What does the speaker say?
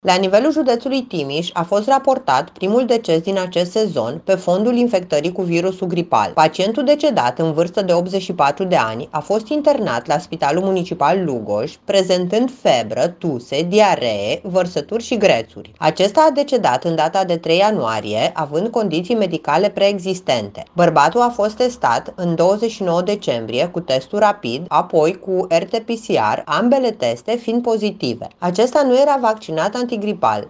La nivelul județului Timiș a fost raportat primul deces din acest sezon pe fondul infectării cu virusul gripal. Pacientul decedat în vârstă de 84 de ani a fost internat la Spitalul Municipal Lugoj, prezentând febră, tuse, diaree, vărsături și grețuri. Acesta a decedat în data de 3 ianuarie, având condiții medicale preexistente. Bărbatul a fost testat în 29 decembrie cu testul rapid, apoi cu RT-PCR, ambele teste fiind pozitive. Acesta nu era vaccinat antigripal.